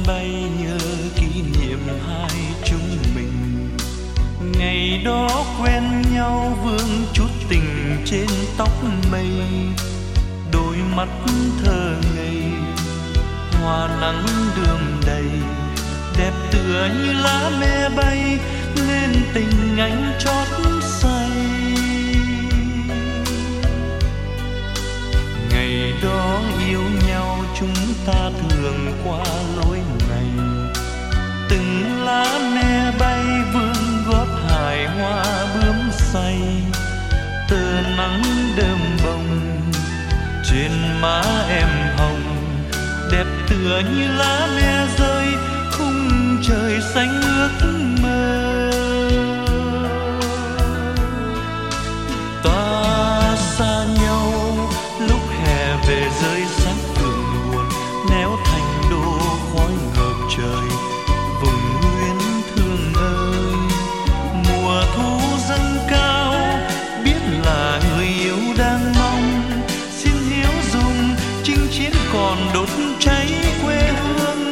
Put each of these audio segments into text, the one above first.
bay nhớ kỷ niệm hai chúng mình. Ngày đó quen nhau vương chút tình trên tóc mây, đôi mắt thơ ngây hoa nắng đượm đầy, đẹp tựa như lá me bay lên tình anh chót say. Ngày đó yêu nhau chúng ta thường qua lối này, từng lá me bay vương gót hài hoa bướm say, tờ nắng đơm bông trên má em hồng, đẹp tựa như lá me rơi khung trời xanh ước mơ. Ta xa nhau lúc hè về rơi sắc vườn buồn, néo thành đô khói ngợp trời vùng nguyên thương ơi. Mùa thu dâng cao biết là người yêu đang mong, xin hiếu dùng chinh chiến còn đốt cháy quê hương.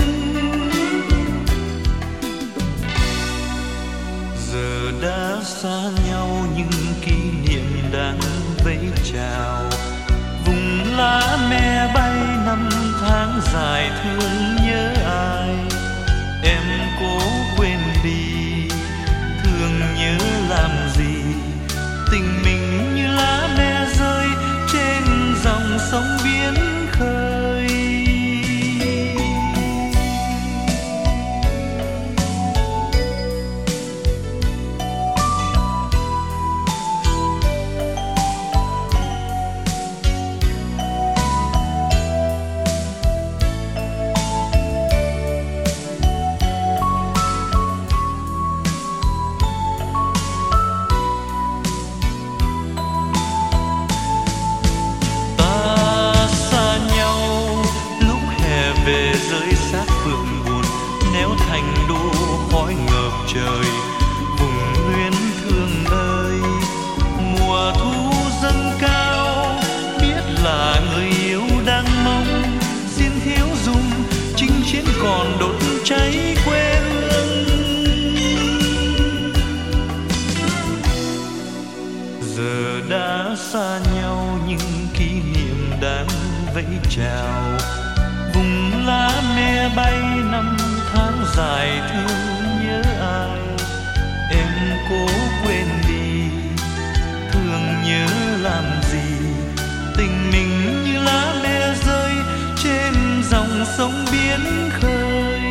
Giờ đã xa nhau nhưng kỷ niệm đang vẫy chào, vùng lá me bay năm tháng dài thương nhớ ai. Em cố quên đi thương nhớ làm gì, tình mình như lá me rơi trên dòng sông biển khơi. Về rơi xác phượng buồn, néo thành đô khói ngợp trời vùng nguyên thương ơi. Mùa thu dâng cao biết là người yêu đang mong, xin thiếu dung chinh chiến còn đốt cháy quê hương. Giờ đã xa nhau nhưng kỷ niệm đang vẫy chào, vùng lá me bay năm tháng dài thương nhớ ai. Em cố quên đi thương nhớ làm gì, tình mình như lá me rơi trên dòng sông biển khơi.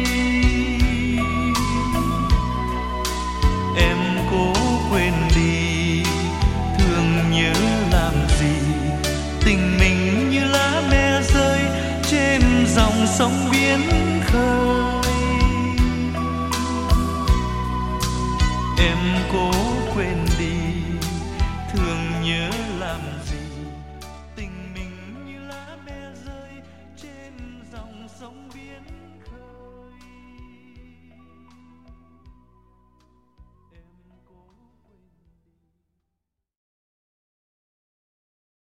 Em cố quên đi thương nhớ làm gì, tình mình như lá me rơi trên dòng sông biển khơi. Em cố quên